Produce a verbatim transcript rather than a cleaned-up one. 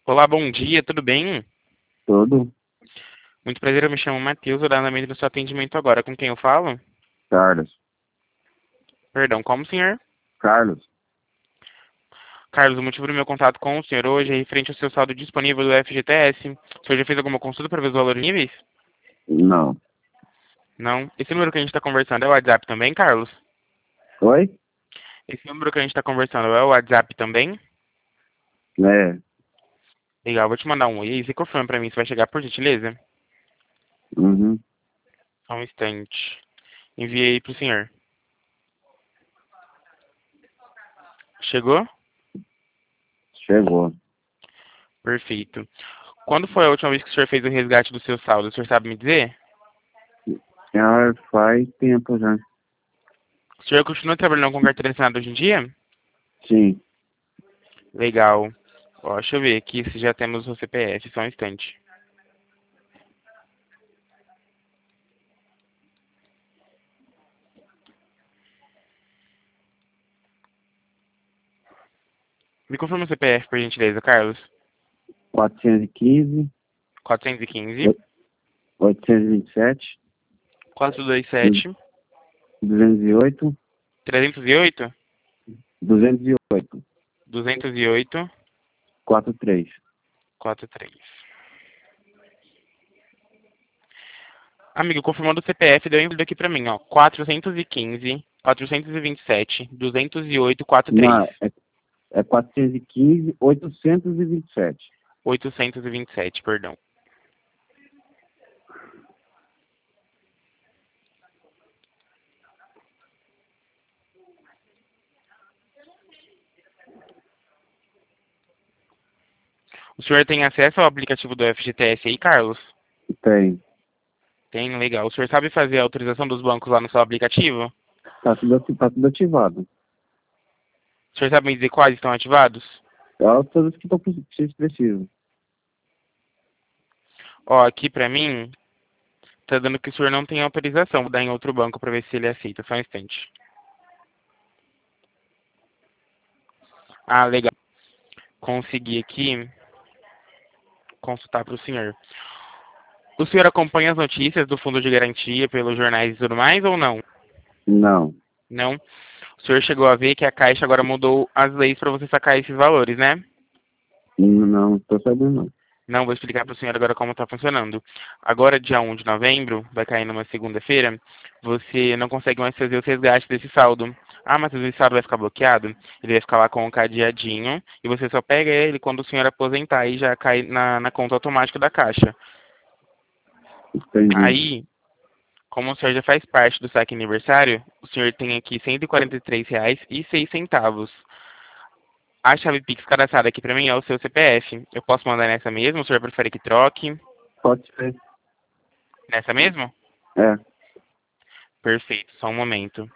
Olá, bom dia, tudo bem? Todo. Muito prazer, eu me chamo Matheus, eu dou no seu atendimento agora. Com quem eu falo? Carlos. Perdão, como, senhor? Carlos. Carlos, o motivo do meu contato com o senhor hoje é referente ao seu saldo disponível do F G T S. O senhor já fez alguma consulta para ver os valores níveis? Não. Não. Esse número que a gente está conversando é o WhatsApp também, Carlos? Oi? Esse número que a gente está conversando é o WhatsApp também? É. Legal, vou te mandar um oi e você confirma para mim se vai chegar por gentileza? Uhum. Só um instante. Enviei para o senhor. Chegou? Chegou. Perfeito. Quando foi a última vez que o senhor fez o resgate do seu saldo? O senhor sabe me dizer? Já faz tempo já. O senhor continua trabalhando com carteira assinada hoje em dia? Sim. Legal. Ó, deixa eu ver aqui se já temos o C P F, só um instante. Me confirma o C P F, por gentileza, Carlos. quatrocentos e quinze, quatrocentos e quinze, oitocentos e vinte e sete, quatrocentos e vinte e sete, duzentos e oito, trezentos e oito, duzentos e oito, duzentos e oito, quarenta e três. quarenta e três. Amigo, confirmando o C P F, deu envio aqui pra mim, ó. quatrocentos e quinze, quatrocentos e vinte e sete, duzentos e oito, quarenta e três. Não, é, é quatrocentos e quinze, oitocentos e vinte e sete. oitocentos e vinte e sete, perdão. O senhor tem acesso ao aplicativo do F G T S aí, Carlos? Tem. Tem, legal. O senhor sabe fazer a autorização dos bancos lá no seu aplicativo? Tá tudo, ati- tá tudo ativado. O senhor sabe me dizer quais estão ativados? É todas que estão vocês precisam. Ó, aqui pra mim, tá dando que o senhor não tem autorização. Vou dar em outro banco pra ver se ele aceita. Só um instante. Ah, legal. Consegui aqui consultar pro senhor. O senhor acompanha as notícias do Fundo de Garantia pelos jornais e tudo mais ou não? Não. Não? O senhor chegou a ver que a Caixa agora mudou as leis para você sacar esses valores, né? Não estou sabendo não. Não, vou explicar para o senhor agora como está funcionando. Agora, dia um de novembro, vai cair numa segunda-feira, você não consegue mais fazer os resgates desse saldo. Ah, mas esse saldo vai ficar bloqueado? Ele vai ficar lá com o cadeadinho e você só pega ele quando o senhor aposentar e já cai na, na conta automática da Caixa. Entendi. Aí, como o senhor já faz parte do saque aniversário, o senhor tem aqui cento e quarenta e três reais e seis centavos. A chave Pix cadastrada aqui para mim é o seu C P F. Eu posso mandar nessa mesmo? O senhor prefere que troque? Pode ser. Nessa mesmo? É. Perfeito, só um momento.